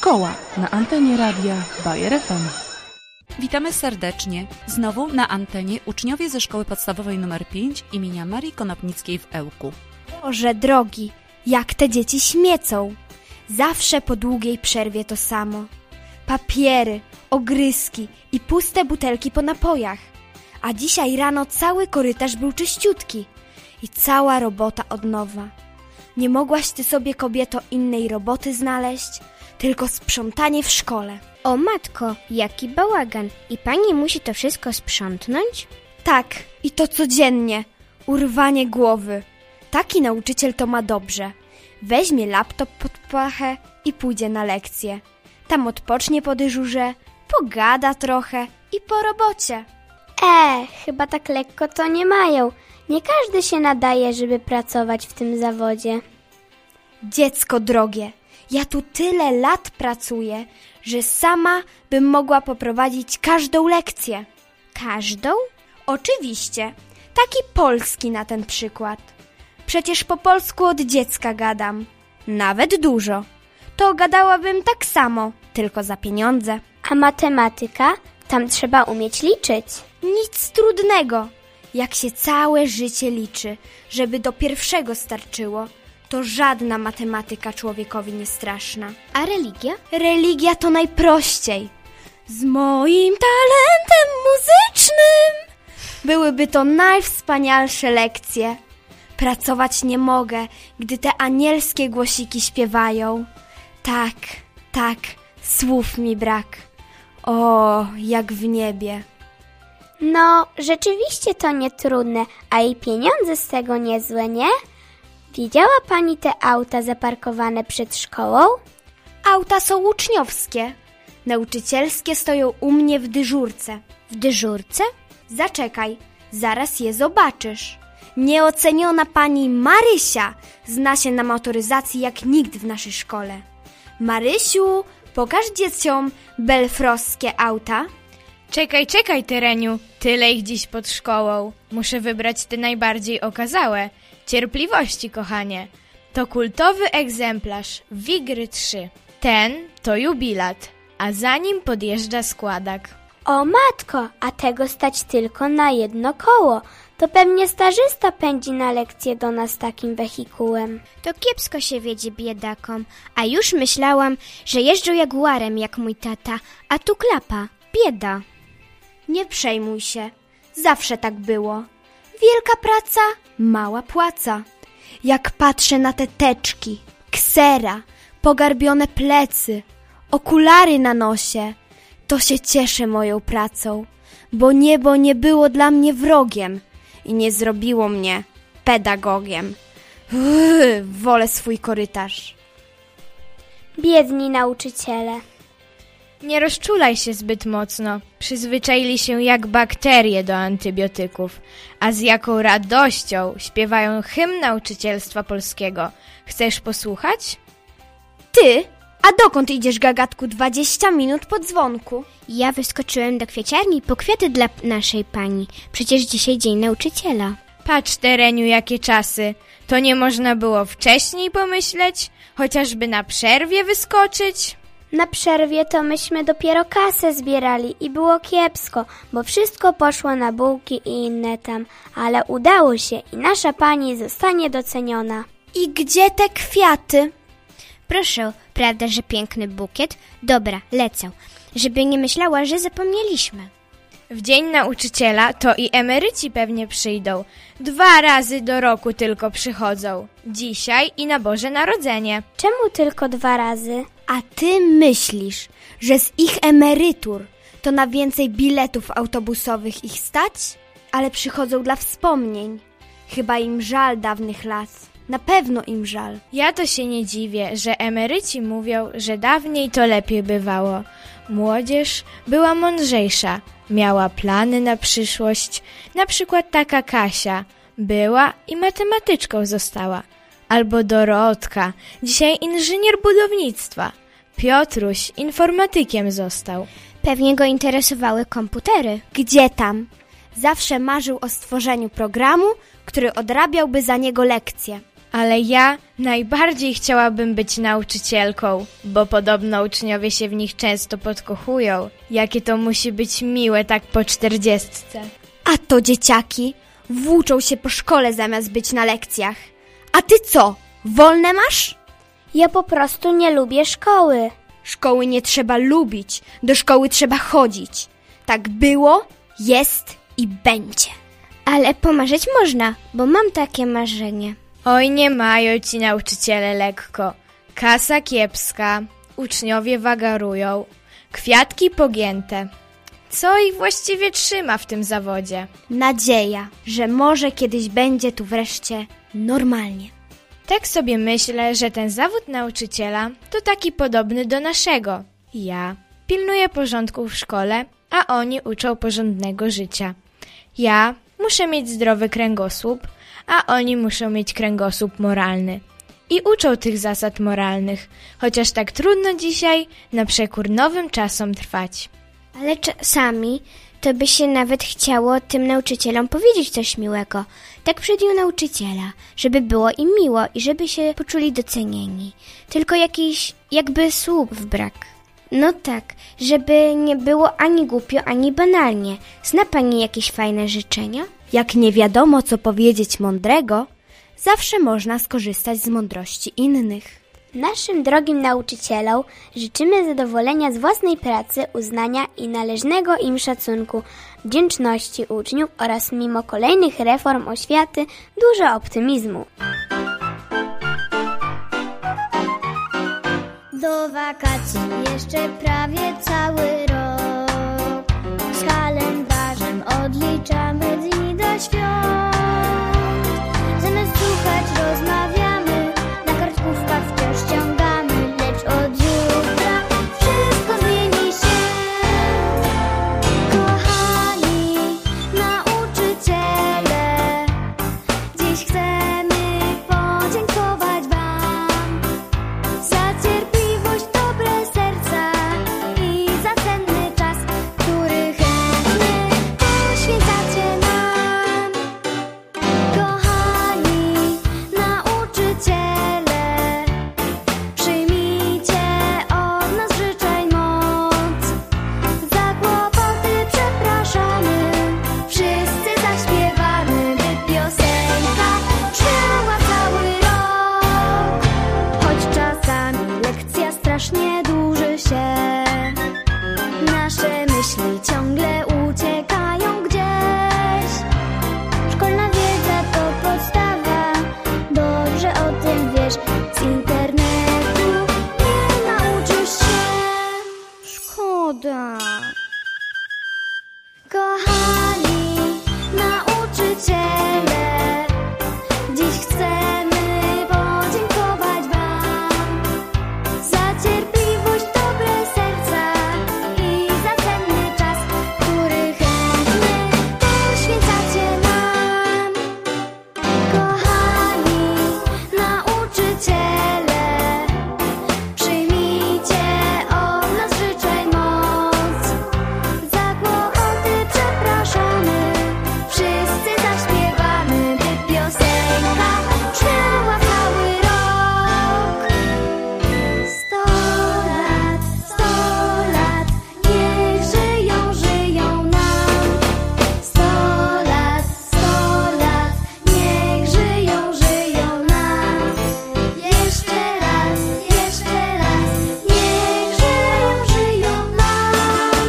Szkoła na antenie radia Bayer FM. Witamy serdecznie. Znowu na antenie uczniowie ze Szkoły Podstawowej nr 5 imienia Marii Konopnickiej w Ełku. Boże drogi, jak te dzieci śmiecą. Zawsze po długiej przerwie to samo. Papiery, ogryski i puste butelki po napojach. A dzisiaj rano cały korytarz był czyściutki i cała robota od nowa. Nie mogłaś ty sobie, kobieto, innej roboty znaleźć, tylko sprzątanie w szkole. O matko, jaki bałagan. I pani musi to wszystko sprzątnąć? Tak, i to codziennie. Urwanie głowy. Taki nauczyciel to ma dobrze. Weźmie laptop pod pachę i pójdzie na lekcję. Tam odpocznie po dyżurze, pogada trochę i po robocie. Chyba tak lekko to nie mają. Nie każdy się nadaje, żeby pracować w tym zawodzie. Dziecko drogie, ja tu tyle lat pracuję, że sama bym mogła poprowadzić każdą lekcję. Każdą? Oczywiście. Taki polski na ten przykład. Przecież po polsku od dziecka gadam. Nawet dużo. To gadałabym tak samo, tylko za pieniądze. A matematyka? Tam trzeba umieć liczyć. Nic trudnego. Jak się całe życie liczy, żeby do pierwszego starczyło, to żadna matematyka człowiekowi nie straszna. A religia? Religia to najprościej. Z moim talentem muzycznym byłyby to najwspanialsze lekcje. Pracować nie mogę, gdy te anielskie głosiki śpiewają. Tak, słów mi brak. O, jak w niebie. No, rzeczywiście to nie trudne, a i pieniądze z tego niezłe, nie? Widziała pani te auta zaparkowane przed szkołą? Auta są uczniowskie. Nauczycielskie stoją u mnie w dyżurce. W dyżurce? Zaczekaj, zaraz je zobaczysz. Nieoceniona pani Marysia zna się na motoryzacji jak nikt w naszej szkole. Marysiu, pokaż dzieciom belfroskie auta. Czekaj, Tereniu. Tyle ich dziś pod szkołą. Muszę wybrać te najbardziej okazałe. Cierpliwości, kochanie. To kultowy egzemplarz Wigry 3. Ten to jubilat, a za nim podjeżdża składak. O matko, a tego stać tylko na jedno koło. To pewnie stażysta pędzi na lekcję do nas takim wehikułem. To kiepsko się wiedzie biedakom, a już myślałam, że jeżdżą jaguarem jak mój tata, a tu klapa, bieda. Nie przejmuj się, zawsze tak było. Wielka praca, mała płaca. Jak patrzę na te teczki, ksera, pogarbione plecy, okulary na nosie, to się cieszę moją pracą, bo niebo nie było dla mnie wrogiem i nie zrobiło mnie pedagogiem. Wolę swój korytarz. Biedni nauczyciele. Nie rozczulaj się zbyt mocno. Przyzwyczaili się jak bakterie do antybiotyków. A z jaką radością śpiewają hymn nauczycielstwa polskiego. Chcesz posłuchać? Ty? A dokąd idziesz, gagatku, 20 minut po dzwonku? Ja wyskoczyłem do kwieciarni po kwiaty dla naszej pani. Przecież dzisiaj dzień nauczyciela. Patrz, Tereniu, jakie czasy. To nie można było wcześniej pomyśleć? Chociażby na przerwie wyskoczyć? Na przerwie to myśmy dopiero kasę zbierali i było kiepsko, bo wszystko poszło na bułki i inne tam, ale udało się i nasza pani zostanie doceniona. I gdzie te kwiaty? Proszę, prawda, że piękny bukiet? Dobra, lecę, żeby nie myślała, że zapomnieliśmy. W dzień nauczyciela to i emeryci pewnie przyjdą. 2 razy do roku tylko przychodzą. Dzisiaj i na Boże Narodzenie. Czemu tylko 2 razy? A ty myślisz, że z ich emerytur to na więcej biletów autobusowych ich stać? Ale przychodzą dla wspomnień. Chyba im żal dawnych lat. Na pewno im żal. Ja to się nie dziwię, że emeryci mówią, że dawniej to lepiej bywało. Młodzież była mądrzejsza, miała plany na przyszłość. Na przykład taka Kasia była i matematyczką została. Albo Dorotka, dzisiaj inżynier budownictwa. Piotruś informatykiem został. Pewnie go interesowały komputery. Gdzie tam? Zawsze marzył o stworzeniu programu, który odrabiałby za niego lekcje. Ale ja najbardziej chciałabym być nauczycielką, bo podobno uczniowie się w nich często podkochują. Jakie to musi być miłe tak po 40. A to dzieciaki włóczą się po szkole zamiast być na lekcjach. A ty co? Wolne masz? Ja po prostu nie lubię szkoły. Szkoły nie trzeba lubić, do szkoły trzeba chodzić. Tak było, jest i będzie. Ale pomarzyć można, bo mam takie marzenie. Oj, nie mają ci nauczyciele lekko. Kasa kiepska, uczniowie wagarują, kwiatki pogięte. Co ich właściwie trzyma w tym zawodzie? Nadzieja, że może kiedyś będzie tu wreszcie normalnie. Tak sobie myślę, że ten zawód nauczyciela to taki podobny do naszego. Ja pilnuję porządku w szkole, a oni uczą porządnego życia. Ja muszę mieć zdrowy kręgosłup, a oni muszą mieć kręgosłup moralny. I uczą tych zasad moralnych, chociaż tak trudno dzisiaj na przekór nowym czasom trwać. Ale czasami to by się nawet chciało tym nauczycielom powiedzieć coś miłego. Tak przed dniu nauczyciela, żeby było im miło i żeby się poczuli docenieni. Tylko jakiś jakby słów brak. No tak, żeby nie było ani głupio, ani banalnie. Zna pani jakieś fajne życzenia? Jak nie wiadomo, co powiedzieć mądrego, zawsze można skorzystać z mądrości innych. Naszym drogim nauczycielom życzymy zadowolenia z własnej pracy, uznania i należnego im szacunku, wdzięczności uczniów oraz mimo kolejnych reform oświaty dużo optymizmu. Do wakacji jeszcze prawie cały rok. Z kalendarzem odliczamy dni do świąt. Zamiast słuchać rozmawiamy, na kartkówkach wciąż ściągamy. Lecz od jutra wszystko zmieni się. Kochani nauczyciele, dziś chcemy podziękować wam za cierpliwość, dobre serca i za cenny czas, który chętnie poświęcacie nam. Kochani nauczyciele, przyjmijcie od nas życzeń moc. Za kłopoty przepraszamy, wszyscy zaśpiewamy, by piosenka trwała cały rok. Choć czasami lekcja strasznie dłuży się, nasze myśli ciągle uciekają gdzieś. Szkolna wiedza to podstawa, dobrze o tym wiesz. Z internetu nie nauczysz się. Szkoda. Kochani nauczyciele, dziś chcemy podziękować wam za cierpliwość, dobre serca i za cenny czas, który chętnie poświęcacie nam. Kochani nauczyciele, przyjmijcie od nas życzeń moc. Za kłopoty przepraszamy, wszyscy zaśpiewamy, by piosenka trwała cały rok. 100 lat, niech żyją nam. 100 lat, niech żyją nam. Jeszcze raz, niech żyją nam. Niech żyją nam.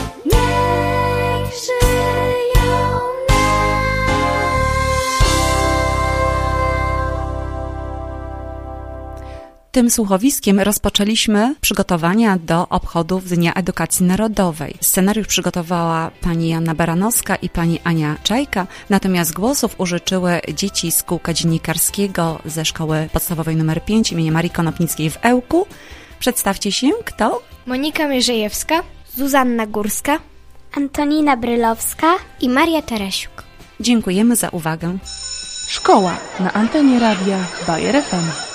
Tym słuchowiskiem rozpoczęliśmy przygotowania do obchodów Dnia Edukacji Narodowej. Scenariusz przygotowała pani Joanna Baranowska i pani Ania Czajka, natomiast głosów użyczyły dzieci z kółka dziennikarskiego ze Szkoły Podstawowej nr 5 im. Marii Konopnickiej w Ełku. Przedstawcie się, kto? Monika Mierzejewska, Zuzanna Górska, Antonina Brylowska I Maria Teresiuk. Dziękujemy za uwagę. Szkoła na antenie radia Bayer FM.